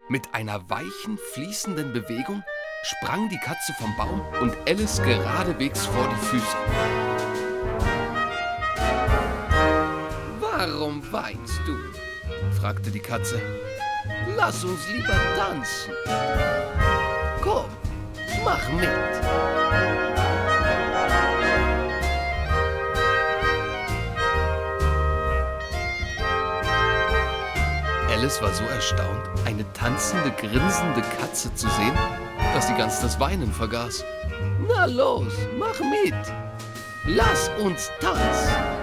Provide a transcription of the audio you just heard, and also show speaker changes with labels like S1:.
S1: Mit einer weichen, fließenden Bewegung sprang die Katze vom Baum und Alice geradewegs vor die Füße. »Warum weinst du?« fragte die Katze. »Lass uns lieber tanzen. Komm, mach mit.« Alice war so erstaunt, eine tanzende, grinsende Katze zu sehen, dass sie ganz das Weinen vergaß. »Na los, mach mit! Lass uns tanzen!«